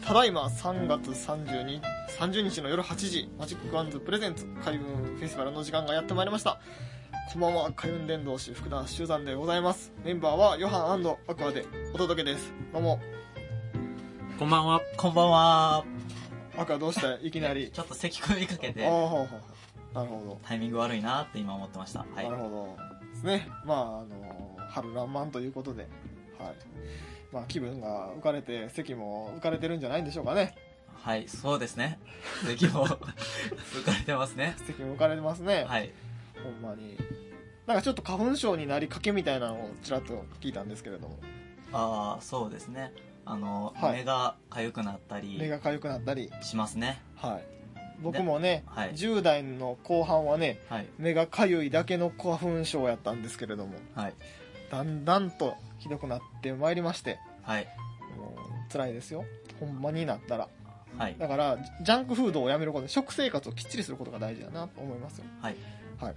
ただいま3月30日の夜8時、マジックワンズプレゼンツ開運フェスティバルの時間がやってまいりました。こんばんは、開運伝道師福田修山でございます。メンバーはヨハン&アクアでお届けです。どうも。 こんばんは。 こんばんは。 アクアどうしたいきなり。 ちょっと咳込みかけて、 なるほど。 タイミング悪いなって今思ってました。はい。 なるほど。ですね。まあ、春爛漫ということで、はい。まあ、気分が浮かれて、席も浮かれてるんじゃないんでしょうかね。 はい、そうですね。咳も浮かれてますね。 席も浮かれてますね。 はい。 ほんまに。なんかちょっと花粉症になりかけみたいなのをちらっと聞いたんですけれども。 ああ、そうですね。 はい、 目が痒くなったり。 目が痒くなったり。 しますね。 はい。僕もね、 はい、 10代の後半はね、 はい、 目が痒いだけの花粉症やったんですけれども、 はい、 だんだんとひどくなってまいりまして、 はい、 もう辛いですよ。ほんまになったら。 はい、 だから、ジャンクフードをやめることで、食生活をきっちりすることが大事だなと思いますよ。 はい。 はい。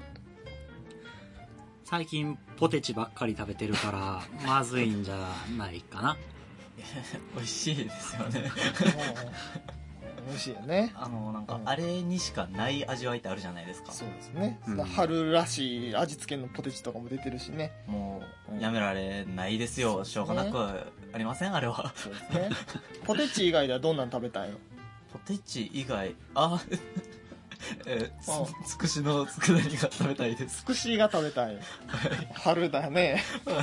最近ポテチばっかり食べてるからまずいんじゃないかな。 美味しいですよね。 美味しいよね。 なんかあれにしかない味わいってあるじゃないですか。 そうですね。 うん、 春らしい味付けのポテチとかも出てるしね。 もうやめられないですよ。しょうがなくありませんあれは。 そうですね。ポテチ以外ではどんなの食べたいの？ ポテチ以外、つくしの佃煮が食べたいです。 つくしが食べたい。春だね。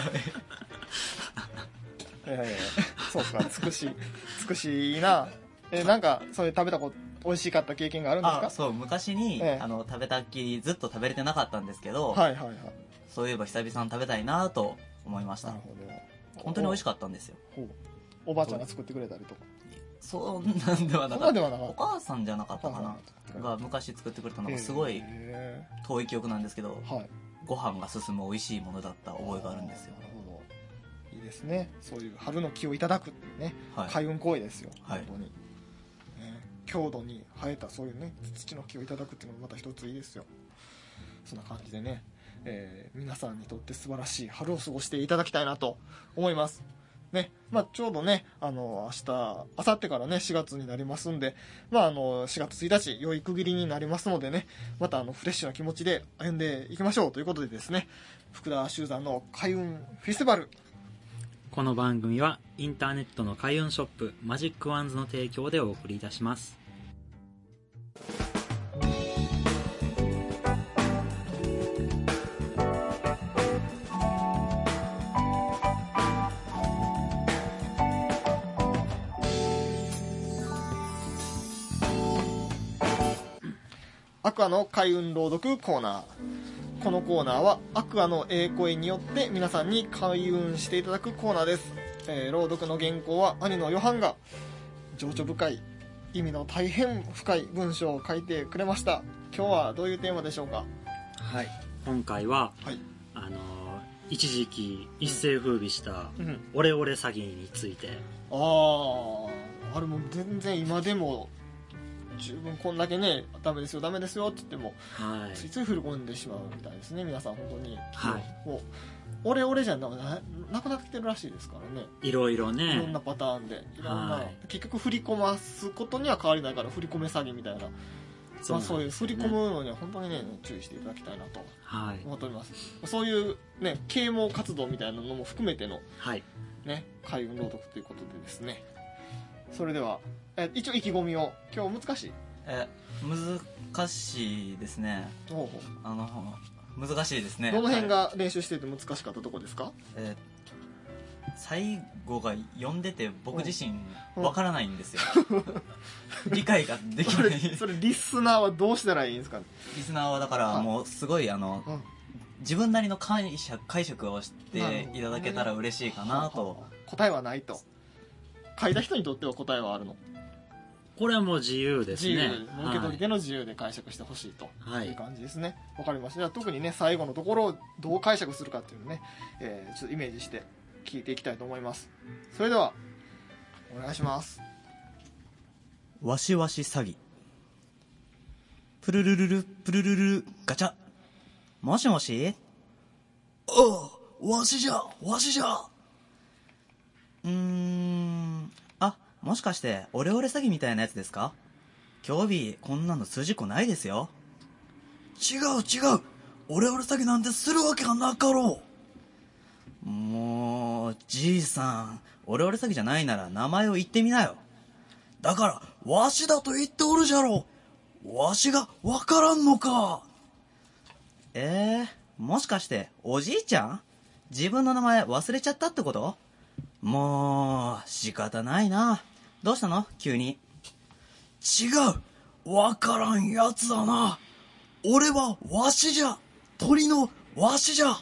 そうか、つくしいいな。なんかそれ食べたこと美味しかった経験があるんですか？ そう、昔に、食べたっきりずっと食べれてなかったんですけど、 はいはいはい。 そういえば久々に食べたいなと思いました。 なるほど。 本当に美味しかったんですよ。 おばあちゃんが作ってくれたりとか。 そんなんではなかった。お母さんじゃなかったかな、が昔作ってくれたのがすごい遠い記憶なんですけど、ご飯が進む美味しいものだった覚えがあるんですよ。 なるほど。いいですね。そういう春の木をいただくってね、開運行為ですよ。本当に。郷土に生えたそういうね、土の木をいただくっていうのもまた一ついいですよ。そんな感じでね、皆さんにとって素晴らしい春を過ごしていただきたいなと思います。ね、まあ、ちょうどね、明日、明後日からね、4月になりますんで、まあ、4月1日、良い区切りになりますのでね、またフレッシュな気持ちで歩んでいきましょうということでですね、福田修山の開運フェスティバル。 この番組はインターネットの開運ショップマジックワンズの提供でお送りいたします。 アクアの開運朗読コーナー。このコーナーはアクアの声によって皆さんに開運していただくコーナーです。朗読の原稿は兄のヨハンが情緒深い意味の大変深い文章を書いてくれました。今日はどういうテーマでしょうか？ はい、今回は、一時期一世風靡したオレオレ詐欺について。 あれも全然今でも十分こんだけね、ダメですよって言っても、ついつい振り込んでしまうみたいですね。皆さん本当に、もうオレオレじゃなくなってきてるらしいですからね。 いろいろね、 いろんなパターンでいろんな、結局振り込ますことには変わりないから振り込め詐欺みたいな、そういう振り込むのには本当にね注意していただきたいなと思っております。そういうね啓蒙活動みたいなのも含めての、ね、開運朗読ということでですね。それでは一応意気込みを。今日難しい？ 難しいですね。難しいですね。 どの辺が練習してて難しかったとこですか？ 最後が読んでて僕自身わからないんですよ。理解ができない。 それリスナーはどうしたらいいんですか？ リスナーはだからもうすごい自分なりの解釈をしていただけたら嬉しいかなと。 答えはないと。書いた人にとっては答えはあるの？ これはもう自由ですね。 自由、受け取り手の自由で解釈してほしいという感じですね。わかりました。じゃあ特にね最後のところをどう解釈するかっていうのをね、ちょっとイメージして聞いていきたいと思います。それではお願いします。 わしわし詐欺。プルルルルプルルルルガチャ。もしもし？わしじゃ。 もしかしてオレオレ詐欺みたいなやつですか？今日こんなの筋子ないですよ。 違うオレオレ詐欺なんてするわけがなかろう。もうじいさん、オレオレ詐欺じゃないなら名前を言ってみなよ。 だからわしだと言っておるじゃろう。わしがわからんのか。 もしかしておじいちゃん？自分の名前忘れちゃったってこと？もう仕方ないな。どうしたの急に。 違う、わからんやつだな。俺はわしじゃ。鳥のわしじゃ。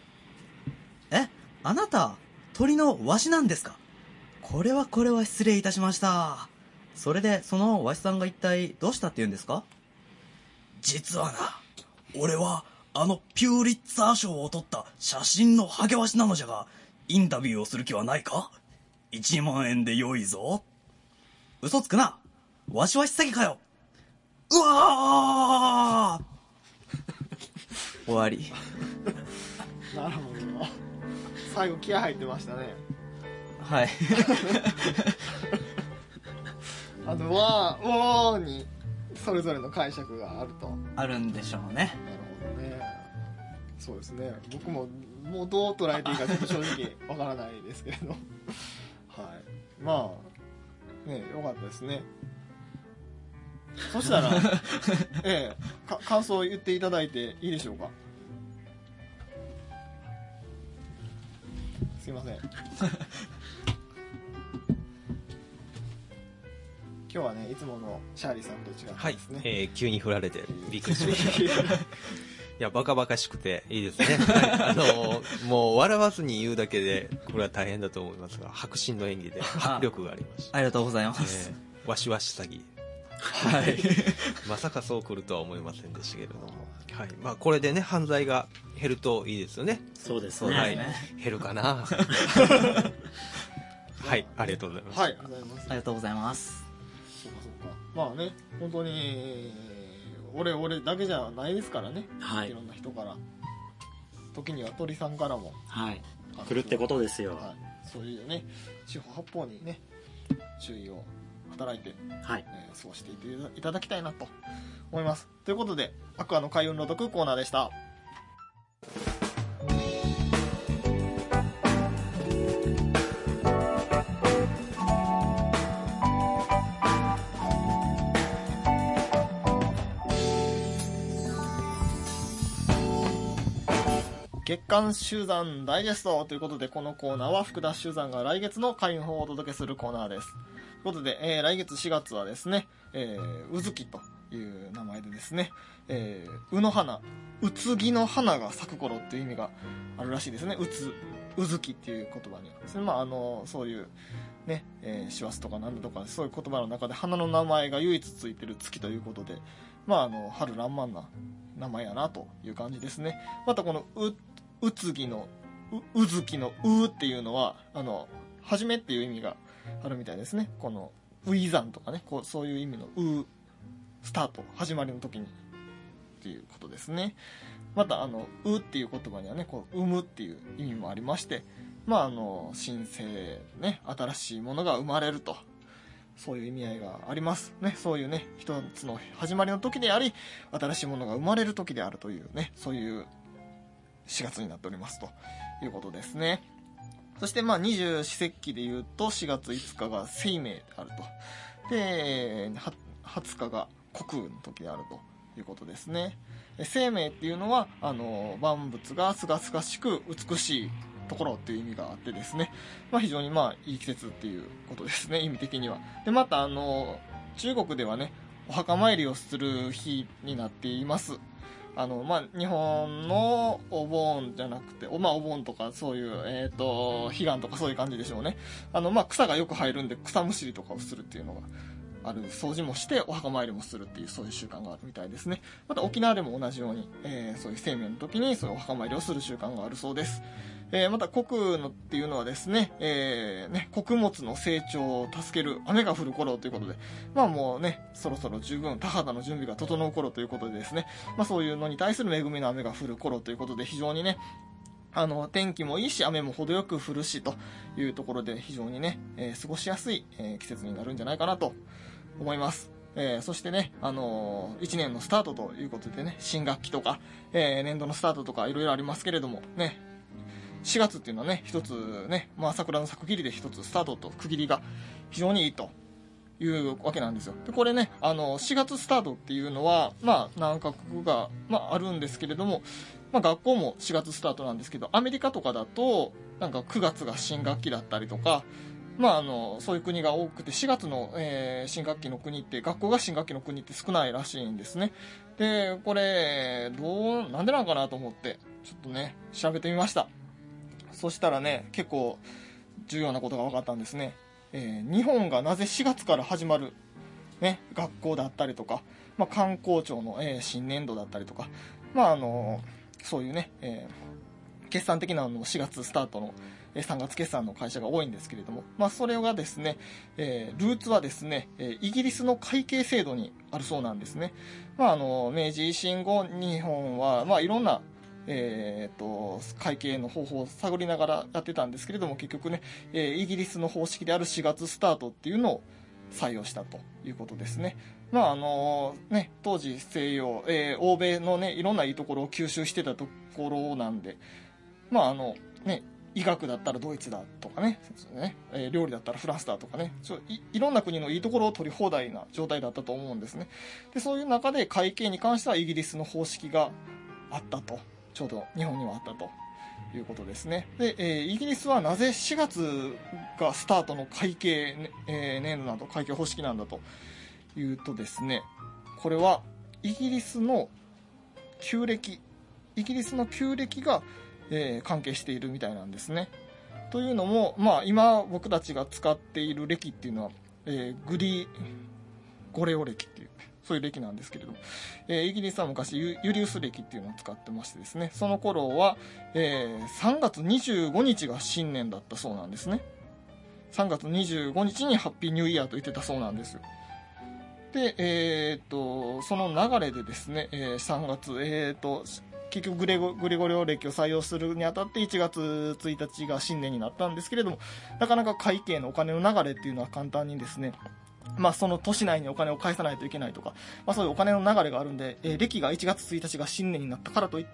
あなた鳥のわしなんですか？これは失礼いたしました。それでそのわしさんが一体どうしたって言うんですか？ 実はな、俺はあのピューリッツァー賞を取った写真のハゲワシなのじゃが、インタビューをする気はないか？1万円で良いぞ。 嘘つくな。わし詐欺かよ。 うわー終わり。 なるほど。最後気合入ってましたね。 はい。 わーにそれぞれの解釈があると。 あるんでしょうね。 なるほどね。そうですね。僕ももうどう捉えていいかちょっと正直わからないですけれど。はい。まあね、よかったですね。そしたら感想を言っていただいていいでしょうか。すいません。今日はね、いつものシャーリーさんと違ってですね、 はい、急に振られてびっくりしましたいや、バカバカしくていいですね、はい、もう笑わずに言うだけでこれは大変だと思いますが、迫真の演技で迫力がありました。 ありがとうございます、 わしわし詐欺、 はい、 まさかそう来るとは思いませんでしたけれども、はい、まあ、これでね、犯罪が減るといいですよね。 そうですね、 はい、減るかなはい、ありがとうございます。 はい、ありがとうございます。そうか。まあね、本当に俺だけじゃないですからね、はい、いろんな人から、時には鳥さんからも、 はい、来るってことですよ、 はい、そういうね、四方八方にね、注意を働いて、はい、そうしていただきたいなと思います。ということで、アクアの開運朗読コーナーでした。月刊集団ダイジェストということで、このコーナーは福田集団が来月の開運法をお届けするコーナーです。ということで、来月4月はですね、うずきという名前でですね、うの花、うつぎの花が咲く頃っていう意味があるらしいですね。うずきっていう言葉にはですね、まあそういうね、師走とかなんだとかそういう言葉の中で花の名前が唯一ついてる月ということで、まあ春爛漫な名前やなという感じですね。またこのうつぎのうずきのうっていうのははじめっていう意味があるみたいですね。このういざんとかね、そういう意味のうスタート、始まりの時にっていうことですね。またうっていう言葉にはね、生むっていう意味もありまして、まあ新生ね、新しいものが生まれると、そういう意味合いがありますね。そういうね、一つの始まりの時であり、新しいものが生まれる時であるというね、そういう4月になっておりますということですね。そしてまあ二十四節気でいうと4月5日が清明であると。で、20日が虚空の時であるということですね。清明っていうのは万物がすがすがしく美しいところっていう意味があってですね、まあ、非常にまあいい季節っていうことですね、意味的には。でまた中国ではね、お墓参りをする日になっています。まあ、日本のお盆じゃなくて、まあ、お盆とかそういう、彼岸とかそういう感じでしょうね。まあ、草がよく生えるんで草むしりとかをするっていうのがある、掃除もしてお墓参りもするっていう、そういう習慣があるみたいですね。また沖縄でも同じように、そういう清明の時にそういうお墓参りをする習慣があるそうです。また穀のっていうのはですね、穀物の成長を助ける雨が降る頃ということで、まあもうね、そろそろ十分田畑の準備が整う頃ということでですね、まあそういうのに対する恵みの雨が降る頃ということで、非常にね、 天気もいいし雨も程よく降るしというところで非常にね、過ごしやすい、季節になるんじゃないかなと思います。そしてね、1年のスタートということでね、新学期とか、年度のスタートとかいろいろありますけれどもね、4月っていうのはね、一つね、桜の咲く切りで一つスタートと区切りが非常にいいというわけなんですよ。でこれね、4月スタートっていうのは何カ国が、あるんですけれども、学校も4月スタートなんですけど、アメリカとかだとなんか9月が新学期だったりとか、そういう国が多くて、4月の、新学期の国って、学校が新学期の国って少ないらしいんですね。でこれなんでなんかなと思ってちょっとね調べてみました。そしたらね、結構重要なことが分かったんですね。日本がなぜ4月から始まる、ね、学校だったりとか、観光庁の、新年度だったりとか、そういうね、決算的なのも4月スタートの3月決算の会社が多いんですけれども、それがですね、ルーツはですね、イギリスの会計制度にあるそうなんですね。明治維新後、日本はいろんな会計の方法を探りながらやってたんですけれども、結局ね、イギリスの方式である4月スタートっていうのを採用したということですね。当時西洋、欧米のねいろんないいところを吸収してたところなんで、医学だったらドイツだとかね、料理だったらフランスだとかね、いろんな国のいいところを取り放題な状態だったと思うんですね。でそういう中で会計に関してはイギリスの方式があったと、ちょうど日本にはあったということですね。で、イギリスはなぜ4月がスタートの会計、年度など会計方式なんだというとですね、これはイギリスの旧暦が、関係しているみたいなんですね。というのも、今僕たちが使っている暦っていうのは、グリゴレオ暦っていうそういう暦なんですけれども、イギリスは昔ユリウス暦っていうのを使ってましてですね、その頃は、3月25日が新年だったそうなんですね。3月25日にハッピーニューイヤーと言ってたそうなんですよ。で、その流れでですね、3月、結局グレゴリオ暦を採用するにあたって1月1日が新年になったんですけれども、なかなか会計のお金の流れっていうのは簡単にですね、その年内にお金を返さないといけないとか、そういうお金の流れがあるんで、暦が1月1日が新年になったからといって、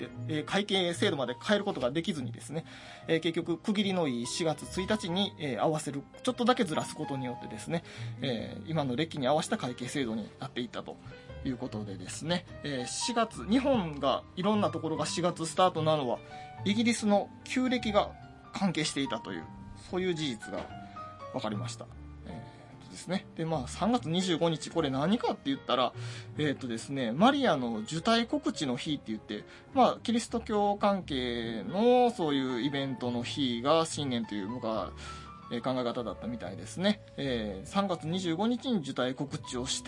会計制度まで変えることができずにですね、結局区切りのいい4月1日に、合わせる、ちょっとだけずらすことによってですね、今の暦に合わせた会計制度になっていったということでですね、4月、日本がいろんなところが4月スタートなのはイギリスの旧暦が関係していたという、そういう事実が分かりました。ですね。で、3月25日、これ何かって言ったら、ですね、マリアの受胎告知の日って言って、キリスト教関係のそういうイベントの日が新年というのが、考え方だったみたいですね。3月25日に受胎告知をして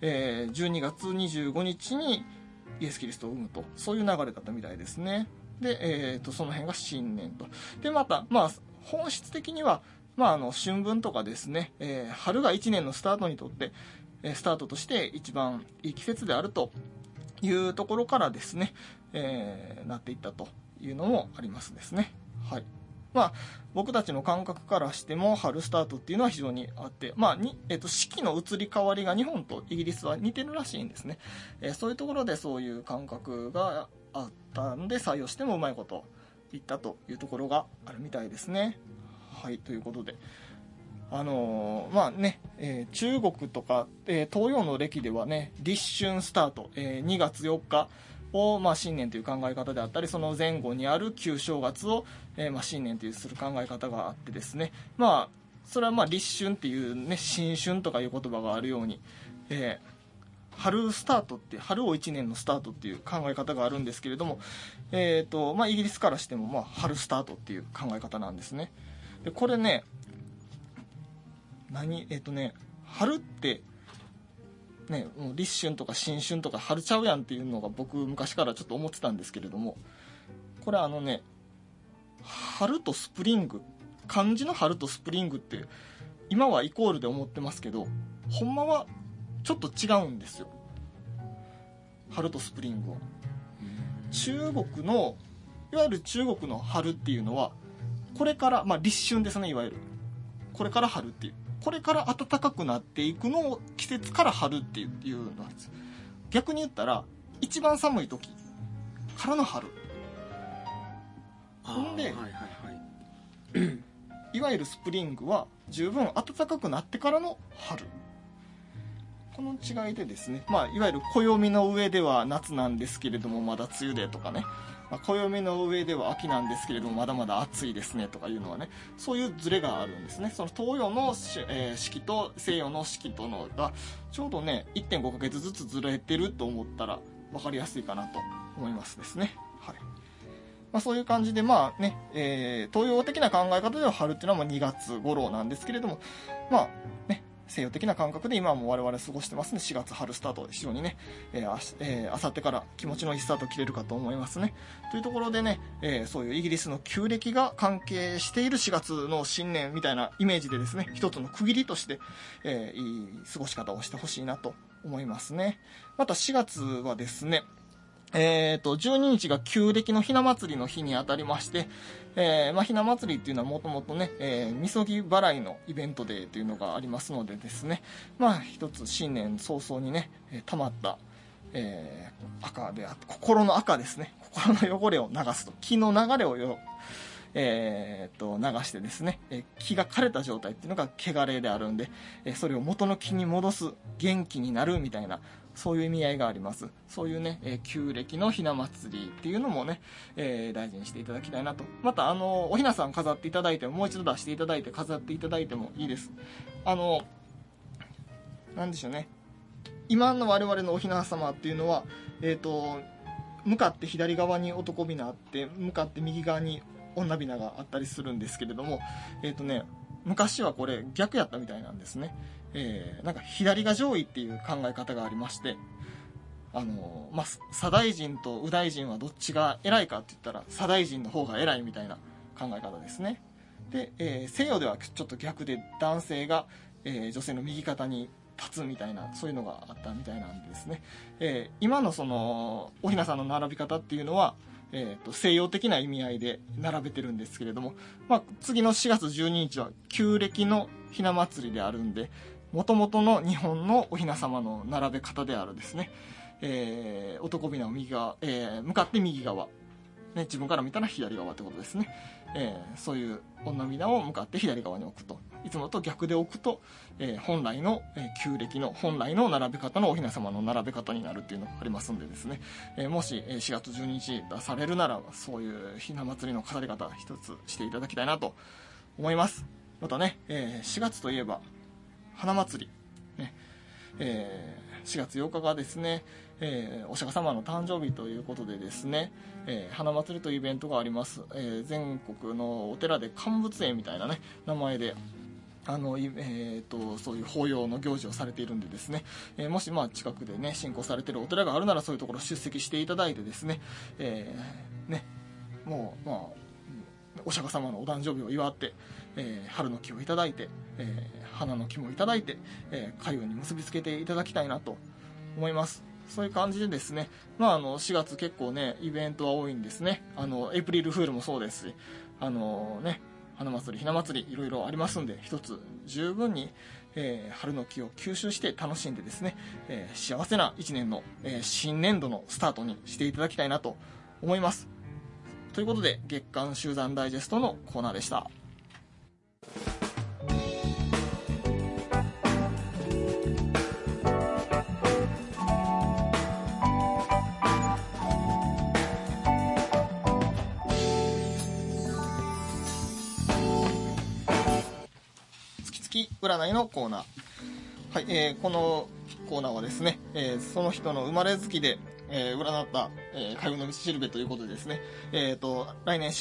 、12月25日にイエス・キリストを産むと、そういう流れだったみたいですね。で、その辺が新年と。で、また、本質的には、春分とかですね、春が1年のスタートにとって、スタートとして一番いい季節であるというところからですね、なっていったというのもありますですね。はい。僕たちの感覚からしても春スタートっていうのは非常にあって、四季の移り変わりが日本とイギリスは似てるらしいんですね。そういうところでそういう感覚があったんで採用してもうまいこといったというところがあるみたいですね。はい、ということで、中国とか、東洋の暦ではね、立春スタート、2月4日を、新年という考え方であったり、その前後にある旧正月を、新年というする考え方があってですね、それは立春っていうね、新春とかいう言葉があるように、春スタートって春を1年のスタートっていう考え方があるんですけれども、イギリスからしても春スタートっていう考え方なんですね。でこれね、春ってね、もう立春とか新春とか春ちゃうやんっていうのが僕昔からちょっと思ってたんですけれども、これ春とスプリング、漢字の春とスプリングって今はイコールで思ってますけど、ほんまはちょっと違うんですよ、春とスプリングは。中国のいわゆる中国の春っていうのはこれから、立春ですね。いわゆるこれから春っていう、これから暖かくなっていくのを季節から春っていうのなんです。逆に言ったら一番寒い時からの春ほんで、いわゆるスプリングは十分暖かくなってからの春、この違いでですね、いわゆる暦の上では夏なんですけれどもまだ梅雨でとかね、暦の上では秋なんですけれどもまだまだ暑いですねとかいうのはね、そういうズレがあるんですね。その東洋の四季と西洋の四季とのがちょうどね 1.5 ヶ月ずつずれてると思ったら分かりやすいかなと思いますですね。はい。そういう感じで東洋的な考え方では春っていうのは2月頃なんですけれども、西洋的な感覚で今はもう我々過ごしてますね。4月春スタート非常にね、あさってから気持ちのいいスタート切れるかと思いますね。というところでね、そういうイギリスの旧暦が関係している4月の新年みたいなイメージでですね、一つの区切りとして、いい過ごし方をしてほしいなと思いますね。また4月はですね、12日が旧暦のひな祭りの日にあたりまして、ひな祭りっていうのはもともとね、みそぎ払いのイベントデーというのがありますのでですね、一つ新年早々にね、溜まった、赤で心の赤ですね、心の汚れを流すと、気の流れを流してですね、気が枯れた状態っていうのが汚れであるんで、それを元の気に戻す、元気になるみたいな、そういう意味合いがあります。そういうね、旧暦のひな祭りっていうのもね、大事にしていただきたいなと。またおひなさん飾っていただいても、もう一度出していただいて飾っていただいてもいいです。なんでしょうね、今の我々のおひな様っていうのは、向かって左側に男びなあって、向かって右側に女びながあったりするんですけれども、昔はこれ逆やったみたいなんですね。なんか左が上位っていう考え方がありまして、左大臣と右大臣はどっちが偉いかって言ったら左大臣の方が偉いみたいな考え方ですね。で、西洋ではちょっと逆で男性が、女性の右肩に立つみたいな、そういうのがあったみたいなんでですね、今のそのおひなさんの並び方っていうのは、西洋的な意味合いで並べてるんですけれども、次の4月12日は旧暦のひな祭りであるんで、元々の日本のおひな様の並べ方であるですね、男びなを右側、向かって右側、ね、自分から見たら左側ってことですね。そういう女びなを向かって左側に置くと、いつもと逆で置くと、本来の、旧暦の本来の並べ方のおひな様の並べ方になるっていうのがありますんでですね、もし4月12日出されるならそういうひな祭りの飾り方一つしていただきたいなと思います。またね、4月といえば花祭り、ね、4月8日がですね、お釈迦様の誕生日ということでですね、花祭りというイベントがあります。全国のお寺で乾物園みたいなね名前でそういう法要の行事をされているんでですね、もし近くでね信仰されているお寺があるならそういうところ出席していただいてですね、もうお釈迦様のお誕生日を祝って、春の木をいただいて、花の木もいただいて、開運に結びつけていただきたいなと思います。そういう感じでですね、4月結構ねイベントは多いんですね。エイプリルフールもそうですし、花祭りひな祭りいろいろありますんで、一つ十分に、春の木を吸収して楽しんでですね、幸せな一年の、新年度のスタートにしていただきたいなと思います。ということで月刊集団ダイジェストのコーナーでした。占いのコーナー、はい、このコーナーはですね、その人の生まれ月で、占った、開運の道しるべということでですね、来月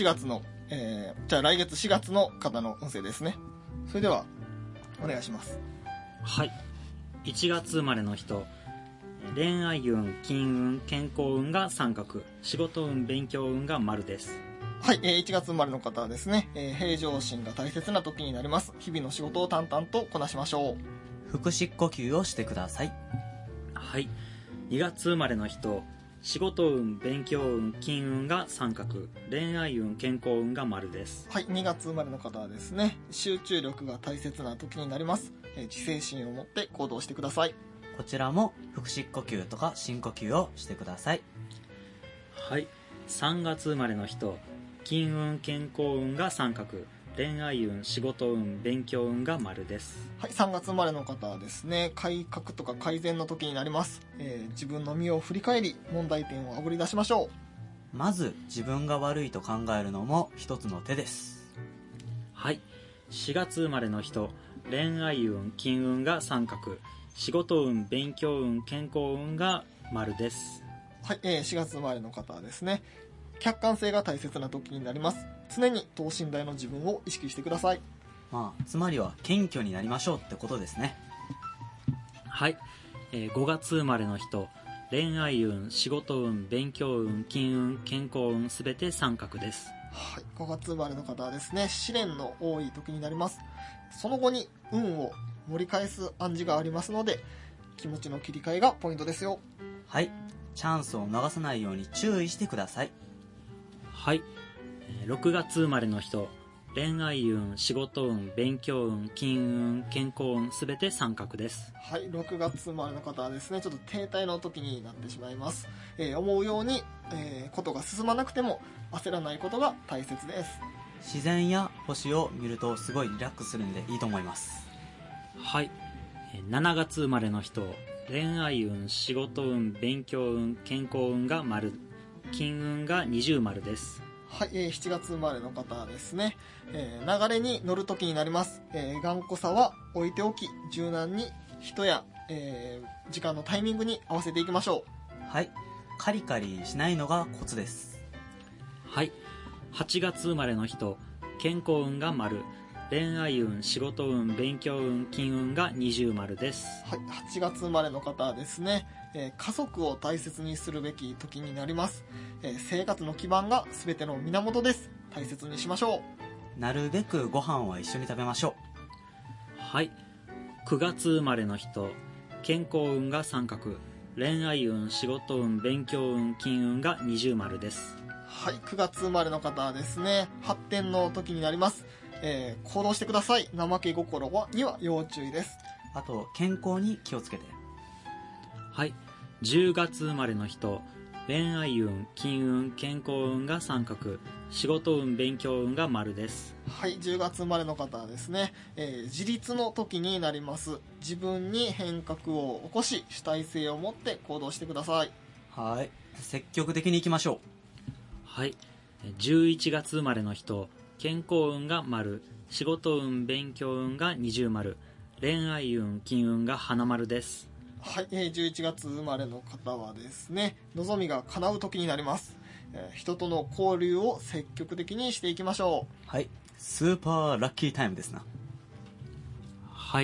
4月の方の運勢ですね。それではお願いします。 はい、1月生まれの人、恋愛運、金運、健康運が三角、仕事運、勉強運が丸です。 はい、1月生まれの方はですね、平常心が大切な時になります。日々の仕事を淡々とこなしましょう。 腹式呼吸をしてください。 はい、2月生まれの人、 仕事運、勉強運、金運が三角、恋愛運、健康運が丸です。 はい、2月生まれの方はですね、集中力が大切な時になります。自制心を持って行動してください。 こちらも腹式呼吸とか深呼吸をしてください。 はい、3月生まれの人、金運、健康運が三角、恋愛運、仕事運、勉強運が丸です。 はい、3月生まれの方はですね、改革とか改善の時になります。自分の身を振り返り、問題点をあぶり出しましょう。まず自分が悪いと考えるのも一つの手です。 はい、4月生まれの人、恋愛運、金運が三角、仕事運、勉強運、健康運が丸です。 はい、4月生まれの方はですね、客観性が大切な時になります。常に等身大の自分を意識してください。 つまりは謙虚になりましょうってことですね。 はい、5月生まれの人、恋愛運、仕事運、勉強運、金運、健康運、すべて三角です。 はい、5月生まれの方はですね、試練の多い時になります。その後に運を盛り返す暗示がありますので、気持ちの切り替えがポイントですよ。 はい、チャンスを逃さないように注意してください。 はい、6月生まれの人、恋愛運、仕事運、勉強運、金運、健康運、すべて三角です。 はい、6月生まれの方はですね、ちょっと停滞の時になってしまいます。思うように、ことが進まなくても焦らないことが大切です。 自然や星を見るとすごいリラックスするんでいいと思います。 はい、7月生まれの人、恋愛運、仕事運、勉強運、健康運が丸、金運が二重丸です。 はい、7月生まれの方はですね、流れに乗る時になります。頑固さは置いておき、柔軟に人や、時間のタイミングに合わせていきましょう。はい、カリカリしないのがコツです。 はい、8月生まれの人、健康運が丸、恋愛運、仕事運、勉強運、金運が二重丸です。 はい、8月生まれの方はですね、家族を大切にするべき時になります。生活の基盤が全ての源です。大切にしましょう。なるべくご飯は一緒に食べましょう。はい、9月生まれの人、健康運が三角、恋愛運、仕事運、勉強運、金運が二重丸です。 はい、9月生まれの方はですね、発展の時になります。行動してください。怠け心には要注意です。 あと健康に気をつけて。 はい、10月生まれの人、恋愛運、金運、健康運が三角、仕事運、勉強運が丸です。 はい、10月生まれの方はですね、自立の時になります。自分に変革を起こし、主体性を持って行動してください。 はい、積極的にいきましょう。 はい、11月生まれの人、健康運が丸、仕事運、勉強運が二重丸、恋愛運、金運が花丸です。 はい、11月生まれの方はですね、望みが叶う時になります。人との交流を積極的にしていきましょう。はい、スーパーラッキータイムですな。 はい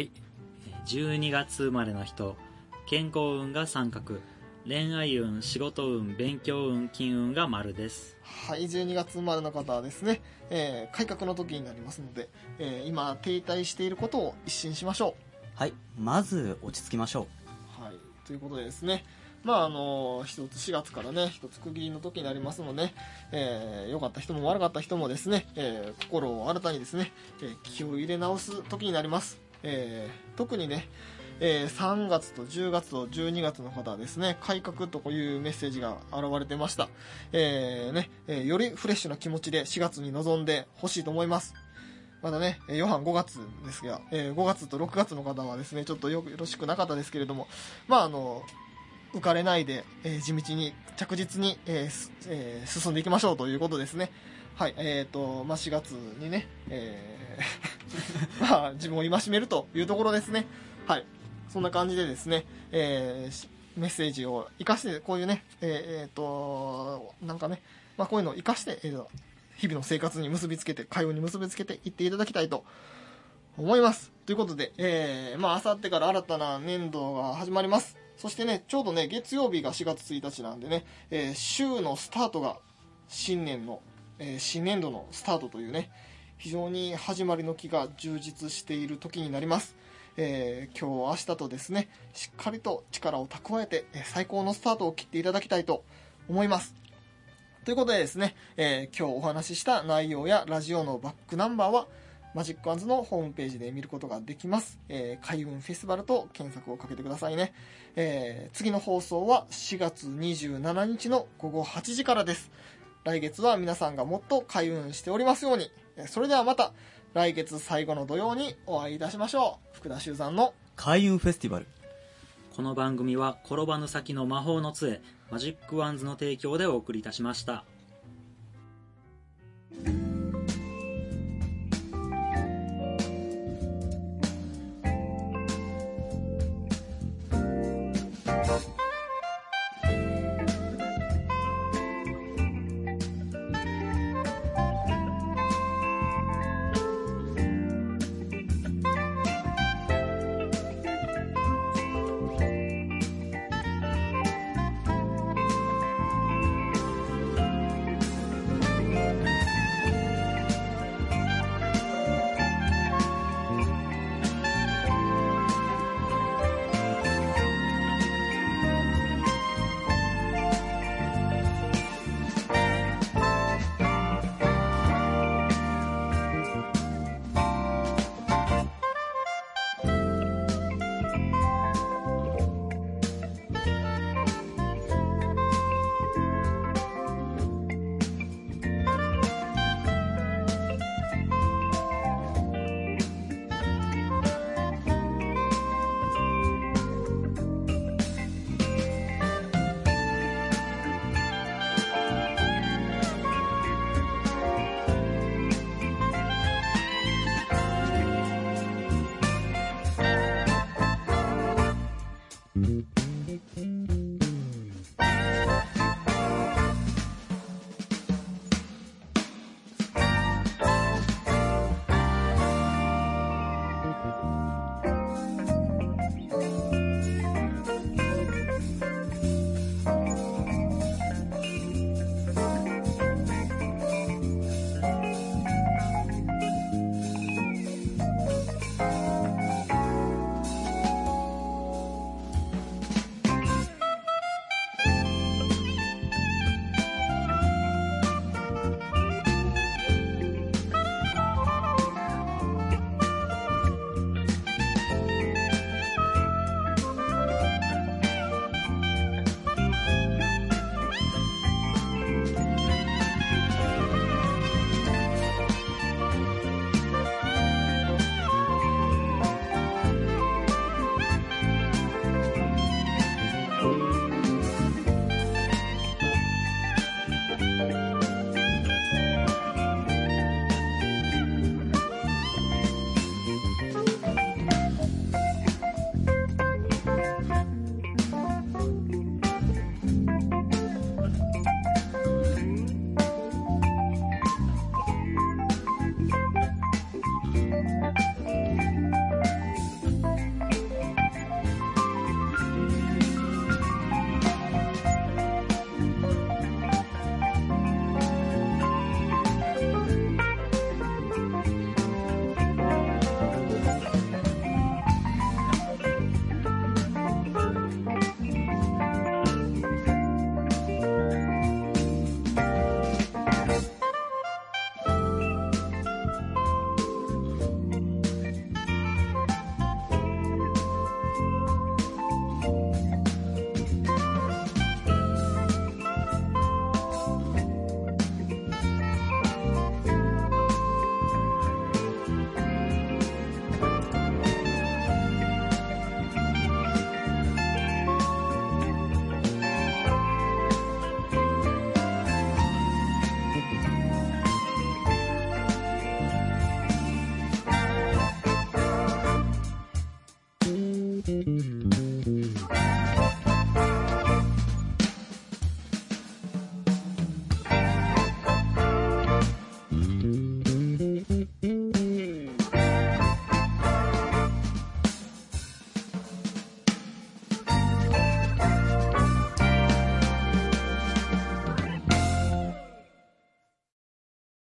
、12月生まれの人、健康運が三角、恋愛運、仕事運、勉強運、金運が丸です。 はい、12月生まれの方はですね、改革の時になりますので、今停滞していることを一新しましょう。はい、まず落ち着きましょう。はい、ということでですね、一つ4月からね、一つ区切りの時になりますので、良かった人も悪かった人もですね、心を新たにですね、気を入れ直す時になります。特にね、3月と10月と12月の方はですね、改革というメッセージが現れてました。よりフレッシュな気持ちで4月に臨んでほしいと思います。まだね、ヨハン5月ですが、5月と6月の方はですね、ちょっとよろしくなかったですけれども、浮かれないで、地道に着実に、進んでいきましょうということですね。はい、4月にね、自分を戒めるというところですね。はい。そんな感じでですね、メッセージを活かして、こういうね、なんかね、こういうのを活かして、日々の生活に結びつけて、会話に結びつけていっていただきたいと思います。ということで、あさってから新たな年度が始まります。そしてね、ちょうどね、月曜日が4月1日なんでね、週のスタートが新年度のスタートというね、非常に始まりの気が充実している時になります。今日明日とですね、しっかりと力を蓄えて最高のスタートを切っていただきたいと思います。ということでですね、今日お話しした内容やラジオのバックナンバーはマジックワンズのホームページで見ることができます。開運フェスティバルと検索をかけてくださいね。次の放送は4月27日の午後8時からです。来月は皆さんがもっと開運しておりますように。それではまた来月最後の土曜にお会いいたしましょう。福田修山の開運フェスティバル。 この番組は転ばぬ先の魔法の杖マジックワンズの提供でお送りいたしました。